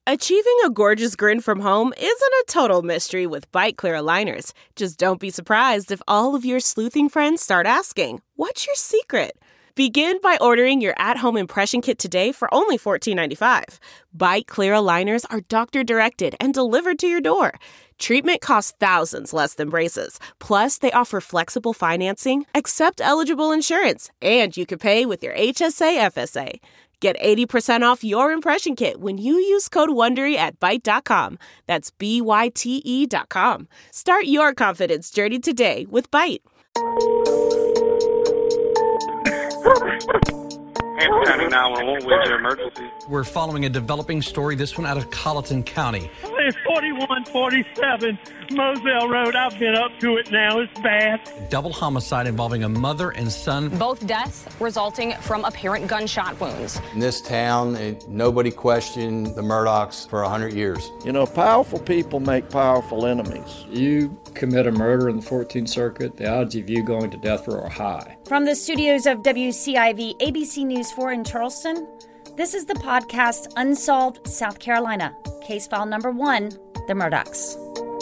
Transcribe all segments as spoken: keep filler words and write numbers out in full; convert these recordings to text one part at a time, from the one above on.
Achieving a gorgeous grin from home isn't a total mystery with Byte Clear aligners. Just don't be surprised if all of your sleuthing friends start asking, "What's your secret?" Begin by ordering your at-home impression kit today for only fourteen ninety-five. Byte Clear aligners are doctor-directed and delivered to your door. Treatment costs thousands less than braces. Plus, they offer flexible financing, accept eligible insurance, and you can pay with your H S A F S A. Get eighty percent off your impression kit when you use code WONDERY at byte dot com. That's B Y T E dot com. Start your confidence journey today with Byte. Hampton County nine one one, where's your emergency? We're following a developing story, this one out of Colleton County. It's forty-one forty-seven Moselle Road. I've been up to it now. It's bad. Double homicide involving a mother and son. Both deaths resulting from apparent gunshot wounds. In this town, it, nobody questioned the Murdaughs for one hundred years. You know, powerful people make powerful enemies. You commit a murder in the fourteenth Circuit, the odds of you going to death row are high. From the studios of W C I V A B C News four in Charleston, this is the podcast Unsolved South Carolina. Case file number one, the Murdaughs.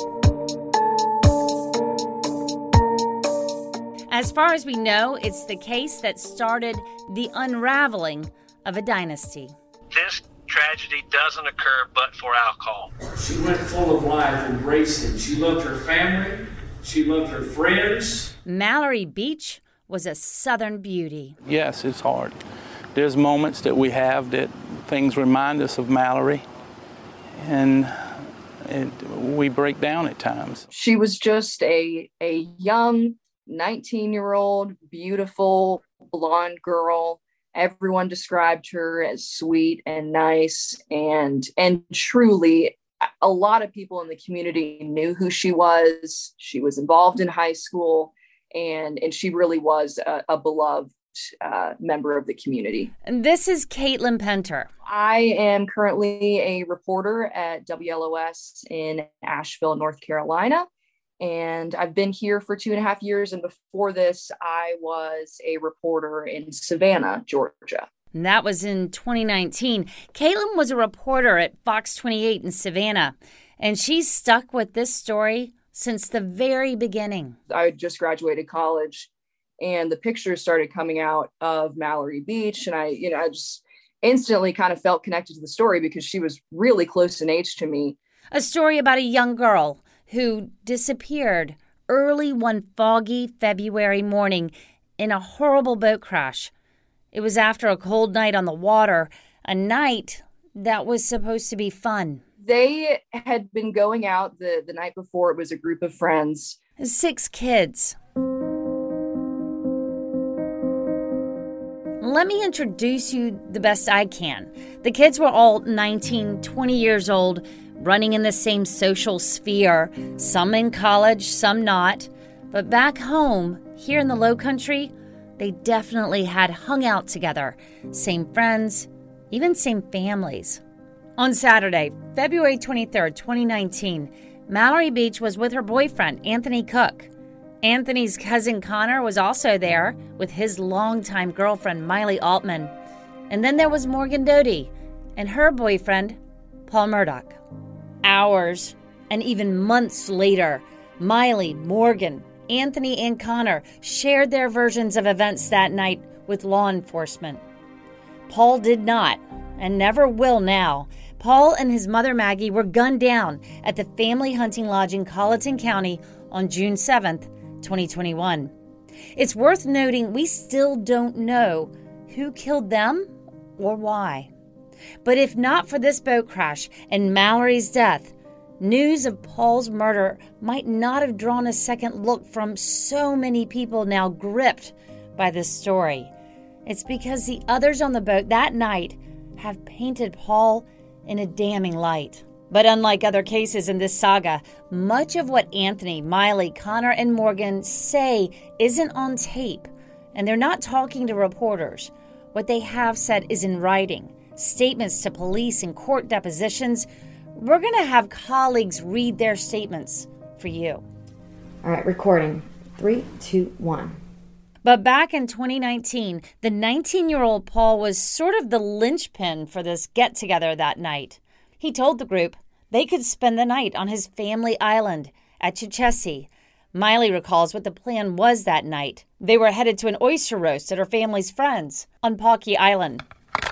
As far as we know, it's the case that started the unraveling of a dynasty. This tragedy doesn't occur but for alcohol. She went full of life, embracing. She loved her family. She loved her friends. Mallory Beach was a Southern beauty. Yes, it's hard. There's moments that we have that things remind us of Mallory, and it, we break down at times. She was just a a young nineteen-year-old, beautiful, blonde girl. Everyone described her as sweet and nice, and and truly, a lot of people in the community knew who she was. She was involved in high school, and, and she really was a, a beloved uh, member of the community. And this is Caitlin Penter. I am currently a reporter at W L O S in Asheville, North Carolina. And I've been here for two and a half years. And before this, I was a reporter in Savannah, Georgia. And that was in twenty nineteen. Caitlin was a reporter at Fox twenty-eight in Savannah. And she's stuck with this story since the very beginning. I just graduated college, and the pictures started coming out of Mallory Beach. And I, you know, I just instantly kind of felt connected to the story because she was really close in age to me. A story about a young girl who disappeared early one foggy February morning in a horrible boat crash. It was after a cold night on the water, a night that was supposed to be fun. They had been going out the, the night before. It was a group of friends. Six kids. Let me introduce you the best I can. The kids were all nineteen, twenty years old, running in the same social sphere, some in college, some not. But back home, here in the Low Country, they definitely had hung out together. Same friends, even same families. On Saturday, February twenty-third, twenty nineteen, Mallory Beach was with her boyfriend, Anthony Cook. Anthony's cousin Connor was also there with his longtime girlfriend, Miley Altman. And then there was Morgan Doty and her boyfriend, Paul Murdaugh. Hours and even months later, Miley, Morgan, Anthony, and Connor shared their versions of events that night with law enforcement. Paul did not, and never will now. Paul and his mother Maggie were gunned down at the family hunting lodge in Colleton County on June seventh, twenty twenty-one. It's worth noting we still don't know who killed them or why. But if not for this boat crash and Mallory's death, news of Paul's murder might not have drawn a second look from so many people now gripped by this story. It's because the others on the boat that night have painted Paul in a damning light. But unlike other cases in this saga, much of what Anthony, Miley, Connor, and Morgan say isn't on tape, and they're not talking to reporters. What they have said is in writing, statements to police and court depositions. We're going to have colleagues read their statements for you. All right, recording. Three, two, one. But back in twenty nineteen, the nineteen-year-old Paul was sort of the linchpin for this get-together that night. He told the group they could spend the night on his family island at Chichesi. Miley recalls what the plan was that night. They were headed to an oyster roast at her family's friends on Pawkey Island.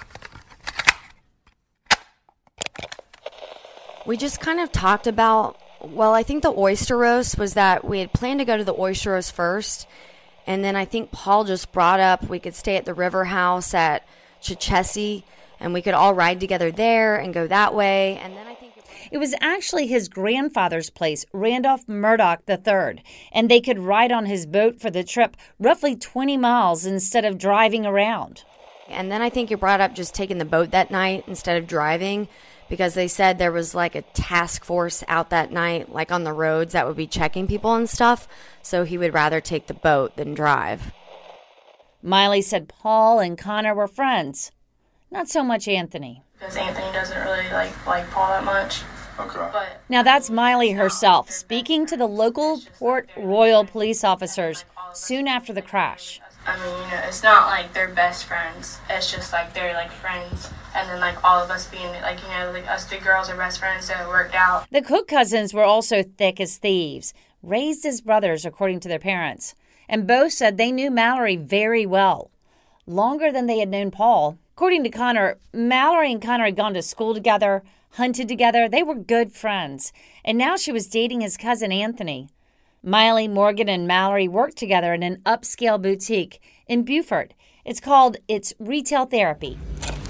We just kind of talked about, well, I think the oyster roast was that we had planned to go to the oyster roast first, and then I think Paul just brought up we could stay at the river house at Chichesi, and we could all ride together there and go that way. And then I think it was actually his grandfather's place, Randolph Murdoch the third, and they could ride on his boat for the trip roughly twenty miles instead of driving around. And then I think you brought up just taking the boat that night instead of driving, because they said there was like a task force out that night, like on the roads, that would be checking people and stuff. So he would rather take the boat than drive. Miley said Paul and Connor were friends, not so much Anthony. Because Anthony doesn't really like, like Paul that much. Okay. But now that's Miley herself speaking to the local Port Royal police officers soon after the crash. I mean, you know, it's not like they're best friends. It's just like they're like friends. And then like all of us being like, you know, like us three girls are best friends, so it worked out. The Cook cousins were also thick as thieves, raised as brothers according to their parents. And both said they knew Mallory very well, longer than they had known Paul. According to Connor, Mallory and Connor had gone to school together, hunted together. They were good friends. And now she was dating his cousin Anthony. Miley, Morgan, and Mallory worked together in an upscale boutique in Beaufort. It's called It's Retail Therapy.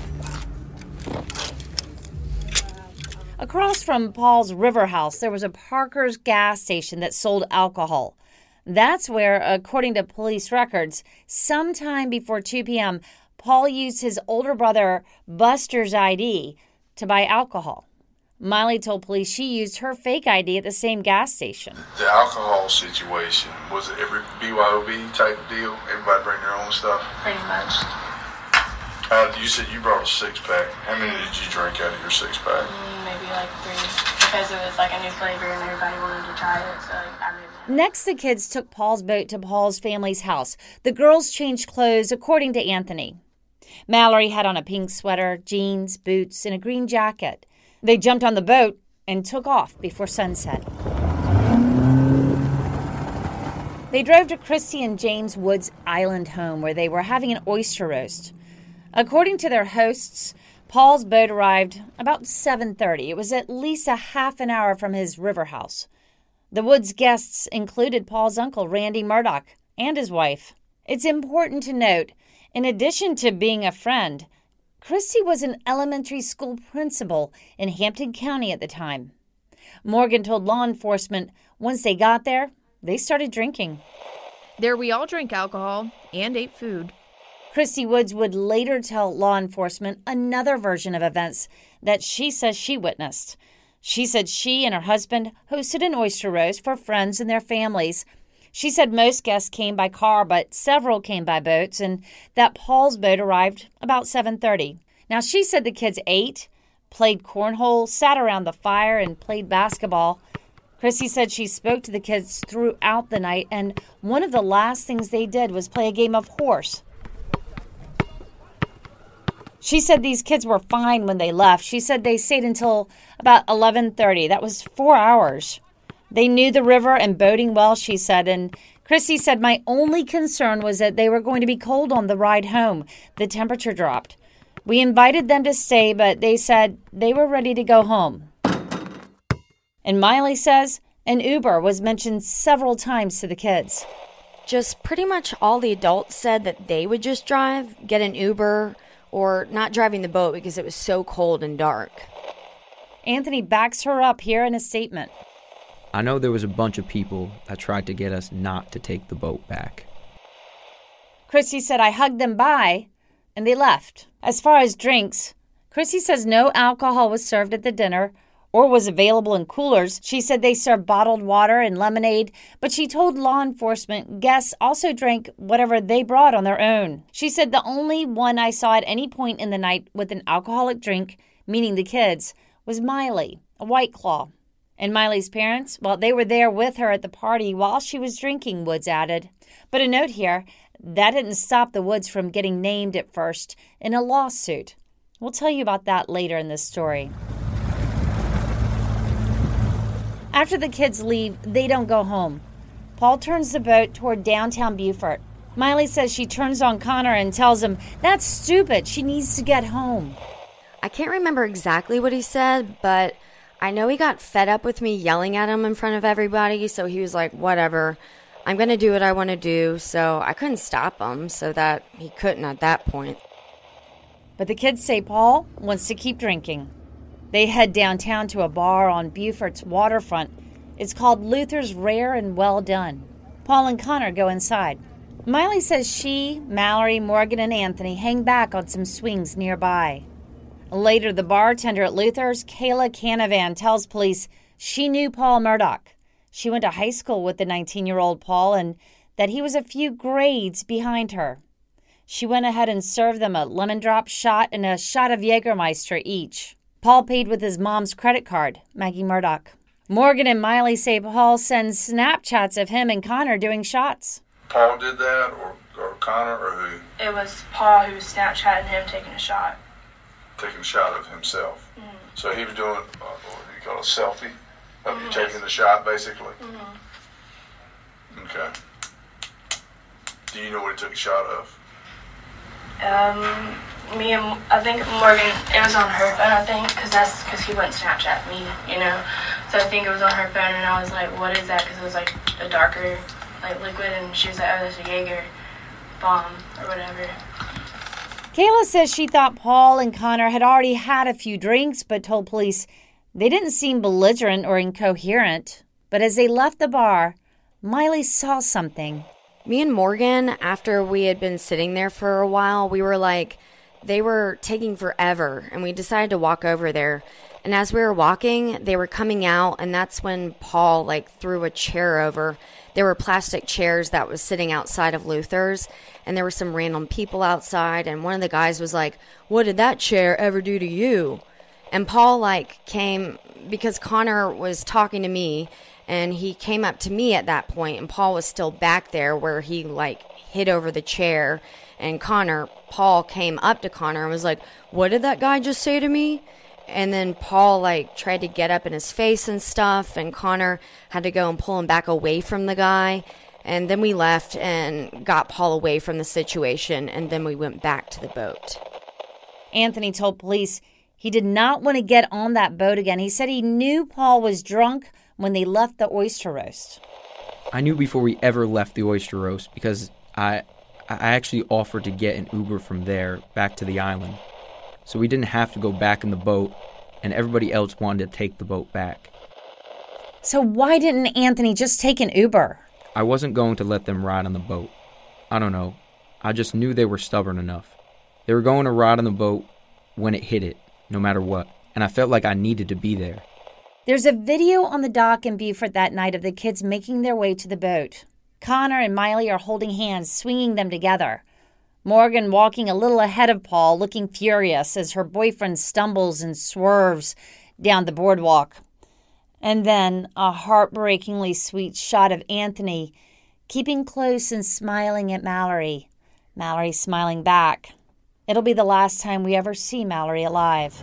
Across from Paul's River House, there was a Parker's gas station that sold alcohol. That's where, according to police records, sometime before two p.m., Paul used his older brother Buster's I D to buy alcohol. Miley told police she used her fake I D at the same gas station. The alcohol situation, was it every B Y O B type deal? Everybody bring their own stuff? Pretty much. Uh, you said you brought a six-pack. How many did you drink out of your six-pack? Mm, maybe like three, because it was like a new flavor and everybody wanted to try it, so like, I really... Next, the kids took Paul's boat to Paul's family's house. The girls changed clothes according to Anthony. Mallory had on a pink sweater, jeans, boots, and a green jacket. They jumped on the boat and took off before sunset. They drove to Christy and James Wood's island home where they were having an oyster roast. According to their hosts, Paul's boat arrived about seven thirty. It was at least a half an hour from his river house. The Woods guests included Paul's uncle, Randy Murdoch, and his wife. It's important to note, in addition to being a friend, Christy was an elementary school principal in Hampton County at the time. Morgan told law enforcement once they got there, they started drinking. There we all drank alcohol and ate food. Christy Woods would later tell law enforcement another version of events that she says she witnessed. She said she and her husband hosted an oyster roast for friends and their families. She said most guests came by car, but several came by boats, and that Paul's boat arrived about seven thirty. Now, she said the kids ate, played cornhole, sat around the fire, and played basketball. Chrissy said she spoke to the kids throughout the night, and one of the last things they did was play a game of horse. She said these kids were fine when they left. She said they stayed until about eleven thirty. That was four hours. They knew the river and boating well, she said, and Chrissy said, my only concern was that they were going to be cold on the ride home. The temperature dropped. We invited them to stay, but they said they were ready to go home. And Miley says an Uber was mentioned several times to the kids. Just pretty much all the adults said that they would just drive, get an Uber, or not driving the boat because it was so cold and dark. Anthony backs her up here in a statement. I know there was a bunch of people that tried to get us not to take the boat back. Chrissy said I hugged them bye, and they left. As far as drinks, Chrissy says no alcohol was served at the dinner or was available in coolers. She said they served bottled water and lemonade, but she told law enforcement guests also drank whatever they brought on their own. She said the only one I saw at any point in the night with an alcoholic drink, meaning the kids, was Miley, a White Claw. And Miley's parents, well, they were there with her at the party while she was drinking, Woods added. But a note here, that didn't stop the Woods from getting named at first in a lawsuit. We'll tell you about that later in this story. After the kids leave, they don't go home. Paul turns the boat toward downtown Beaufort. Miley says she turns on Connor and tells him, that's stupid, she needs to get home. I can't remember exactly what he said, but I know he got fed up with me yelling at him in front of everybody, so he was like, whatever, I'm going to do what I want to do, so I couldn't stop him, so that he couldn't at that point. But the kids say Paul wants to keep drinking. They head downtown to a bar on Beaufort's waterfront. It's called Luther's Rare and Well Done. Paul and Connor go inside. Miley says she, Mallory, Morgan, and Anthony hang back on some swings nearby. Later, the bartender at Luther's, Kayla Canavan, tells police she knew Paul Murdoch. She went to high school with the nineteen-year-old Paul and that he was a few grades behind her. She went ahead and served them a lemon drop shot and a shot of Jägermeister each. Paul paid with his mom's credit card, Maggie Murdoch. Morgan and Miley say Paul sends Snapchats of him and Connor doing shots. Paul did that, or, or Connor, or who? It was Paul who was Snapchatting him taking a shot. Taking a shot of himself. Mm-hmm. So he was doing, uh, what do you call it, a selfie of mm-hmm. you taking the shot, basically? Mm-hmm. Okay. Do you know what he took a shot of? Um, me and, I think Morgan, it was on her phone, I think, because that's, because he wouldn't Snapchat me, you know? So I think it was on her phone, and I was like, what is that? Because it was like a darker, like, liquid, and she was like, oh, that's a Jaeger bomb, or whatever. Kayla says she thought Paul and Connor had already had a few drinks, but told police they didn't seem belligerent or incoherent. But as they left the bar, Miley saw something. Me and Morgan, after we had been sitting there for a while, we were like, they were taking forever, and we decided to walk over there. And as we were walking, they were coming out, and that's when Paul, like, threw a chair over. There were plastic chairs that was sitting outside of Luther's, and there were some random people outside, and one of the guys was like, what did that chair ever do to you? And Paul, like, came, because Connor was talking to me, and he came up to me at that point, and Paul was still back there where he, like, hit over the chair, and Connor, Paul came up to Connor and was like, what did that guy just say to me? And then Paul, like, tried to get up in his face and stuff, and Connor had to go and pull him back away from the guy. And then we left and got Paul away from the situation, and then we went back to the boat. Anthony told police he did not want to get on that boat again. He said he knew Paul was drunk when they left the oyster roast. I knew before we ever left the oyster roast because I, I actually offered to get an Uber from there back to the island. So we didn't have to go back in the boat, and everybody else wanted to take the boat back. So why didn't Anthony just take an Uber? I wasn't going to let them ride on the boat. I don't know. I just knew they were stubborn enough. They were going to ride on the boat when it hit it, no matter what, and I felt like I needed to be there. There's a video on the dock in Beaufort that night of the kids making their way to the boat. Connor and Miley are holding hands, swinging them together. Morgan walking a little ahead of Paul, looking furious as her boyfriend stumbles and swerves down the boardwalk. And then a heartbreakingly sweet shot of Anthony keeping close and smiling at Mallory. Mallory smiling back. It'll be the last time we ever see Mallory alive.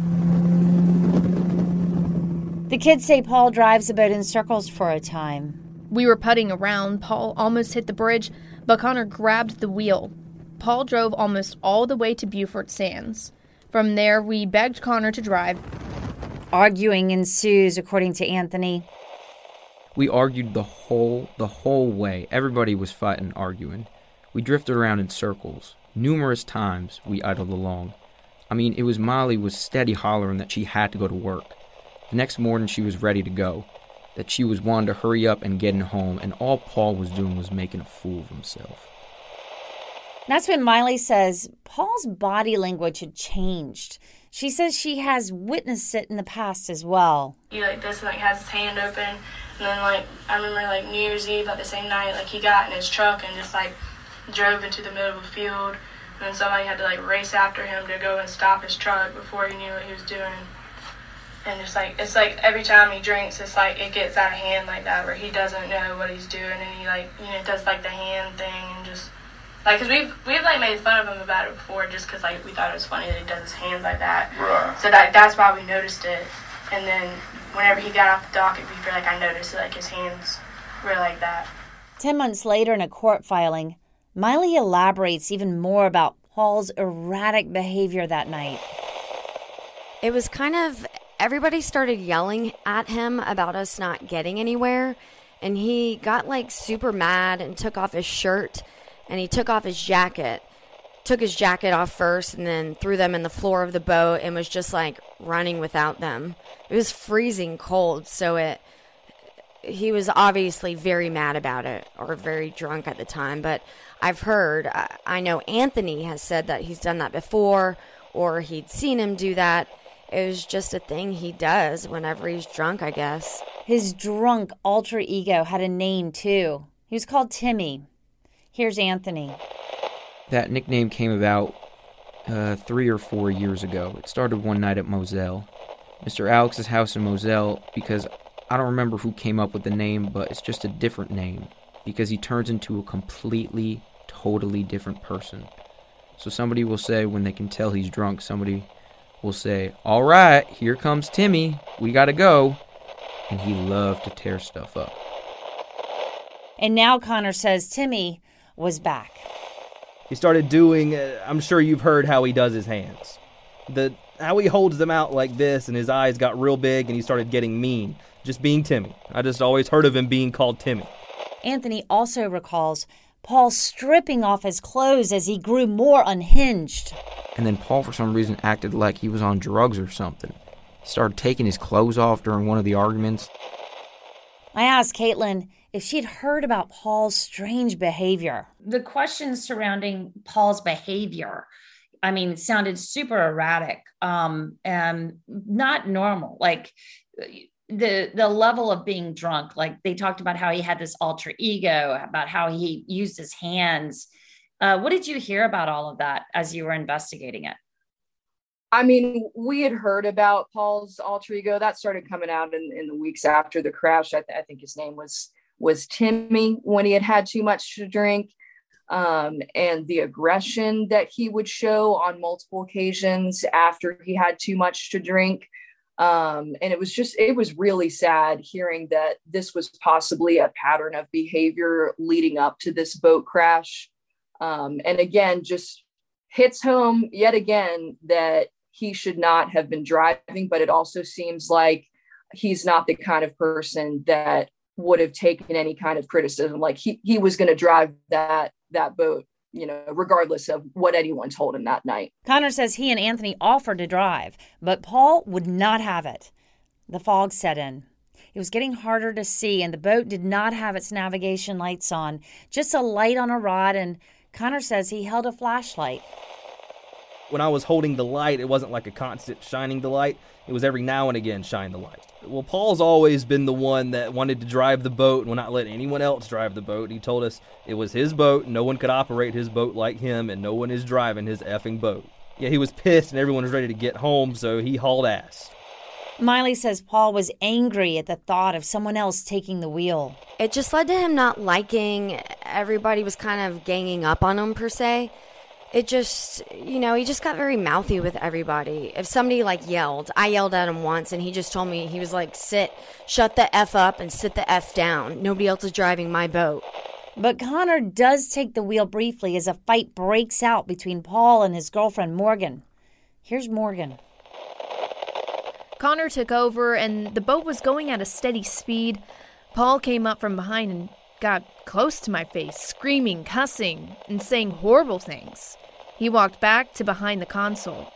The kids say Paul drives the boat in circles for a time. We were putting around. Paul almost hit the bridge, but Connor grabbed the wheel. Paul drove almost all the way to Beaufort Sands. From there, we begged Connor to drive. Arguing ensues, according to Anthony. We argued the whole, the whole way. Everybody was fighting, arguing. We drifted around in circles. Numerous times we idled along. I mean, it was Molly was steady hollering that she had to go to work. The next morning she was ready to go, that she was wanting to hurry up and getting home, and all Paul was doing was making a fool of himself. That's when Miley says Paul's body language had changed. She says she has witnessed it in the past as well. He like this and like has his hand open, and then like I remember like New Year's Eve, like the same night, like he got in his truck and just like drove into the middle of a field, and then somebody had to like race after him to go and stop his truck before he knew what he was doing. And just like it's like every time he drinks, it's like it gets out of hand like that, where he doesn't know what he's doing, and he like you know does like the hand thing and just. Like, cause we've we've like made fun of him about it before, just cause like we thought it was funny that he does his hands like that. Right. So that that's why we noticed it. And then whenever he got off the dock, it'd be for like I noticed that like his hands were like that. Ten months later in a court filing, Miley elaborates even more about Paul's erratic behavior that night. It was kind of, everybody started yelling at him about us not getting anywhere, and he got like super mad and took off his shirt, and he took off his jacket, took his jacket off first, and then threw them in the floor of the boat and was just like running without them. It was freezing cold, so it he was obviously very mad about it, or very drunk at the time. But I've heard, I know Anthony has said that he's done that before, or he'd seen him do that. It was just a thing he does whenever he's drunk, I guess. His drunk alter ego had a name, too. He was called Timmy. Here's Anthony. That nickname came about uh, three or four years ago. It started one night at Moselle. Mister Alex's house in Moselle, because I don't remember who came up with the name, but it's just a different name, because he turns into a completely, totally different person. So somebody will say, when they can tell he's drunk, somebody will say, all right, here comes Timmy, we gotta go. And he loved to tear stuff up. And now Connor says Timmy was back. He started doing, uh, I'm sure you've heard how he does his hands. The how he holds them out like this, and his eyes got real big, and he started getting mean. Just being Timmy. I just always heard of him being called Timmy. Anthony also recalls Paul stripping off his clothes as he grew more unhinged. And then Paul, for some reason, acted like he was on drugs or something. He started taking his clothes off during one of the arguments. I asked Caitlin if she'd heard about Paul's strange behavior. The questions surrounding Paul's behavior, I mean, it sounded super erratic, um, and not normal. Like the the level of being drunk, like they talked about how he had this alter ego, about how he used his hands. Uh, what did you hear about all of that as you were investigating it? I mean, we had heard about Paul's alter ego. That started coming out in, in the weeks after the crash. I, th- I think his name was was Timmy, when he had had too much to drink, um, and the aggression that he would show on multiple occasions after he had too much to drink. Um, and it was just, it was really sad hearing that this was possibly a pattern of behavior leading up to this boat crash. Um, and again, just hits home yet again that he should not have been driving, but it also seems like he's not the kind of person that would have taken any kind of criticism. Like he, he was going to drive that, that boat, you know, regardless of what anyone told him that night. Connor says he and Anthony offered to drive, but Paul would not have it. The fog set in. It was getting harder to see, and the boat did not have its navigation lights on, just a light on a rod, and Connor says he held a flashlight. When I was holding the light, it wasn't like a constant shining the light. It was every now and again shine the light. Well, Paul's always been the one that wanted to drive the boat and will not let anyone else drive the boat. He told us it was his boat, no one could operate his boat like him, and no one is driving his effing boat. Yeah, he was pissed and everyone was ready to get home, so he hauled ass. Miley says Paul was angry at the thought of someone else taking the wheel. It just led to him not liking, everybody was kind of ganging up on him per se. It just, you know, he just got very mouthy with everybody. If somebody like yelled, I yelled at him once and he just told me, he was like, sit, shut the F up and sit the F down. Nobody else is driving my boat. But Connor does take the wheel briefly as a fight breaks out between Paul and his girlfriend Morgan. Here's Morgan. Connor took over and the boat was going at a steady speed. Paul came up from behind and got close to my face, screaming, cussing, and saying horrible things. He walked back to behind the console.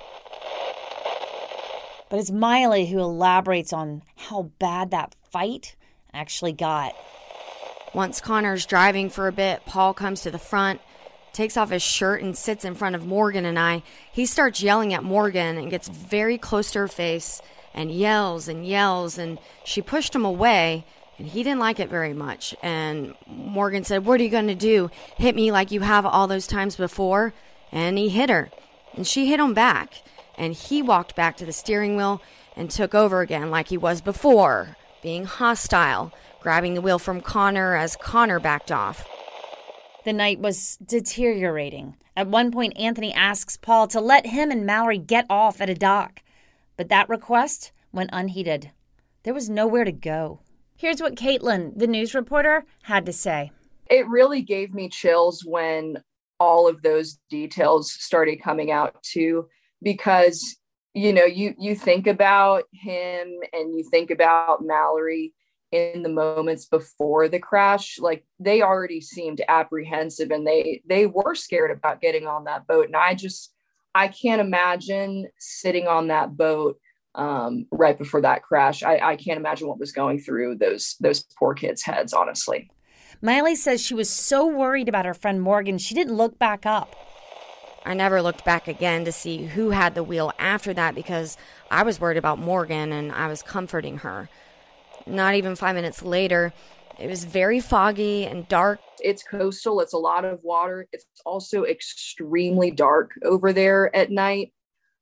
But it's Miley who elaborates on how bad that fight actually got. Once Connor's driving for a bit, Paul comes to the front, takes off his shirt and sits in front of Morgan and I. He starts yelling at Morgan and gets very close to her face and yells and yells, and she pushed him away, and he didn't like it very much. And Morgan said, what are you going to do? Hit me like you have all those times before? And he hit her, and she hit him back, and he walked back to the steering wheel and took over again like he was before, being hostile, grabbing the wheel from Connor as Connor backed off. The night was deteriorating. At one point, Anthony asks Paul to let him and Mallory get off at a dock. But that request went unheeded. There was nowhere to go. Here's what Caitlin, the news reporter, had to say. It really gave me chills when all of those details started coming out too, because, you know, you, you think about him and you think about Mallory in the moments before the crash. Like, they already seemed apprehensive and they, they were scared about getting on that boat. And I just, I can't imagine sitting on that boat um, right before that crash. I, I can't imagine what was going through those, those poor kids' heads, honestly. Miley says she was so worried about her friend Morgan, she didn't look back up. I never looked back again to see who had the wheel after that because I was worried about Morgan and I was comforting her. Not even five minutes later, it was very foggy and dark. It's coastal. It's a lot of water. It's also extremely dark over there at night.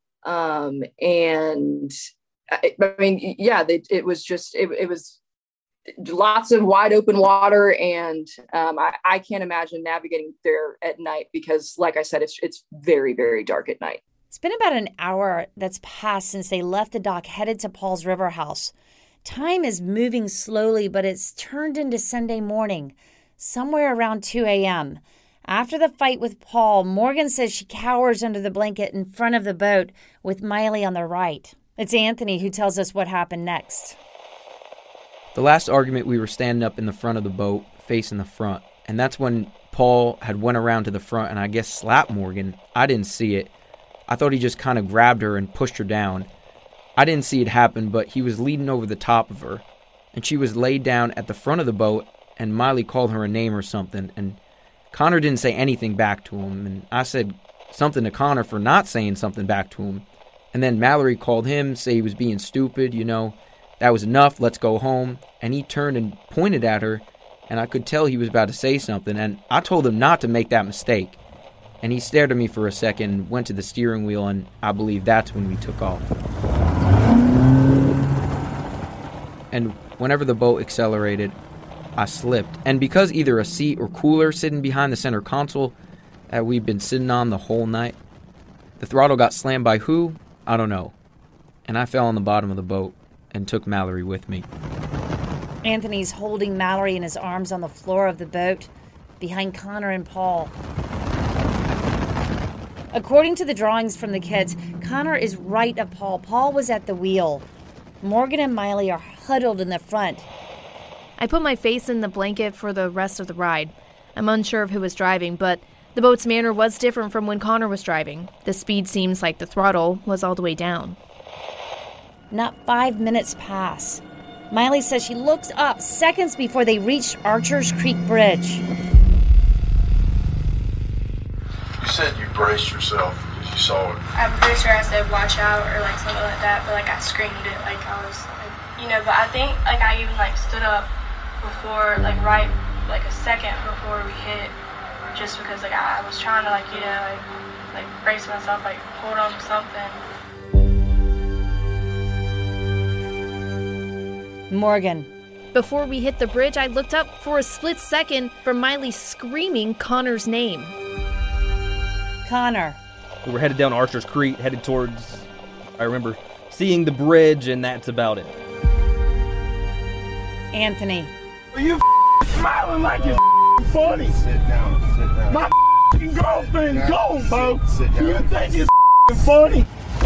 Um, and I, I mean, yeah, they, it was just, it, it was lots of wide open water. And um, I, I can't imagine navigating there at night because, like I said, it's it's very, very dark at night. It's been about an hour that's passed since they left the dock headed to Paul's River House. Time is moving slowly, but it's turned into Sunday morning, somewhere around two a.m. After the fight with Paul, Morgan says she cowers under the blanket in front of the boat with Miley on the right. It's Anthony who tells us what happened next. The last argument, we were standing up in the front of the boat, facing the front, and that's when Paul had went around to the front and I guess slapped Morgan. I didn't see it. I thought he just kind of grabbed her and pushed her down. I didn't see it happen, but he was leaning over the top of her, and she was laid down at the front of the boat, and Miley called her a name or something, and Connor didn't say anything back to him, and I said something to Connor for not saying something back to him, and then Mallory called him, say he was being stupid, you know, that was enough, let's go home, and he turned and pointed at her, and I could tell he was about to say something, and I told him not to make that mistake, and he stared at me for a second, went to the steering wheel, and I believe that's when we took off. And whenever the boat accelerated, I slipped. And because either a seat or cooler sitting behind the center console that we've been sitting on the whole night, the throttle got slammed by who? I don't know. And I fell on the bottom of the boat and took Mallory with me. Anthony's holding Mallory in his arms on the floor of the boat behind Connor and Paul. According to the drawings from the kids, Connor is right of Paul. Paul was at the wheel. Morgan and Miley are huddled in the front. I put my face in the blanket for the rest of the ride. I'm unsure of who was driving, but the boat's manner was different from when Connor was driving. The speed seems like the throttle was all the way down. Not five minutes pass. Miley says she looks up seconds before they reached Archer's Creek Bridge. You said you braced yourself because you saw it. I'm pretty sure I said watch out or like something like that, but like I screamed it like I was like, you know, but I think like I even like stood up before like right like a second before we hit, just because like I, I was trying to like, you know, like, like brace myself, like hold on to something. Morgan. Before we hit the bridge, I looked up for a split second for Miley screaming Connor's name. Connor. We were headed down Archer's Creek, headed towards, I remember seeing the bridge, and that's about it. Anthony. Are you smiling like it's funny? Sit down, sit down. My girlfriend's Sit gone, bro. Sit down. You think it's funny?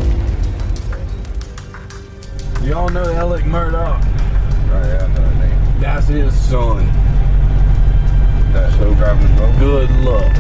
Y'all know Alec Murdoch? Right, yeah, I know that name. That's his son. That's who driving the boat? Good luck.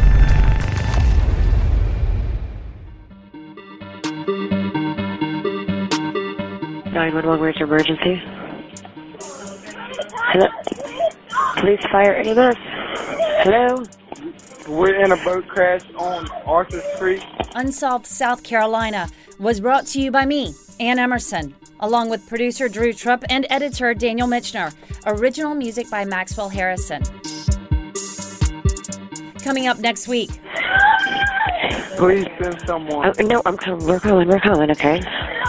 nine one one, where's your emergency? Hello? Police, fire, A M S? Hello? We're in a boat crash on Archer's Creek. Unsolved South Carolina was brought to you by me, Ann Emerson, along with producer Drew Trupp and editor Daniel Michener. Original music by Maxwell Harrison. Coming up next week. Please send someone. Oh, no, I'm calling. We're calling. We're calling, okay?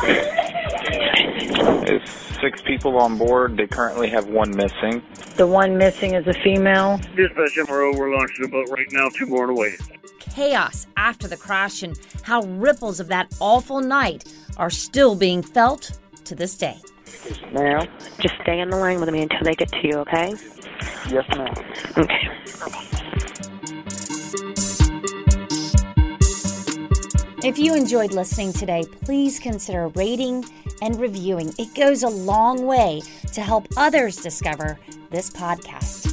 There's six people on board. They currently have one missing. The one missing is a female. Dispatch M R O, we're launching the boat right now. Two more away. Chaos after the crash and how ripples of that awful night are still being felt to this day. Now, just stay on the line with me until they get to you, okay? Yes, ma'am. Okay. If you enjoyed listening today, please consider rating and reviewing. It goes a long way to help others discover this podcast.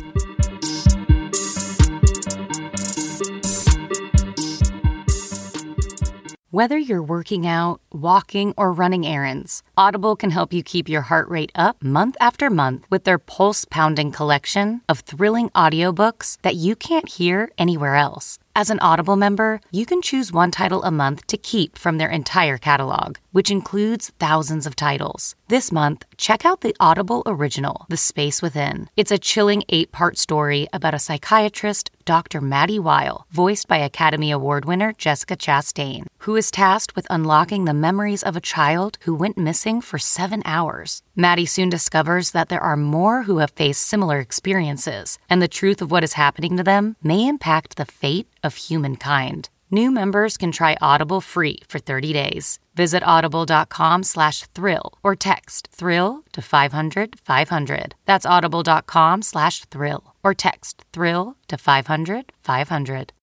Whether you're working out, walking, or running errands, Audible can help you keep your heart rate up month after month with their pulse-pounding collection of thrilling audiobooks that you can't hear anywhere else. As an Audible member, you can choose one title a month to keep from their entire catalog, which includes thousands of titles. This month, check out the Audible original, The Space Within. It's a chilling eight-part story about a psychiatrist, Doctor Maddie Weil, voiced by Academy Award winner Jessica Chastain, who is tasked with unlocking the memories of a child who went missing for seven hours. Maddie soon discovers that there are more who have faced similar experiences, and the truth of what is happening to them may impact the fate of humankind. New members can try Audible free for thirty days. Visit audible.com slash thrill or text thrill to five hundred five hundred. That's audible.com slash thrill or text thrill to five hundred five hundred.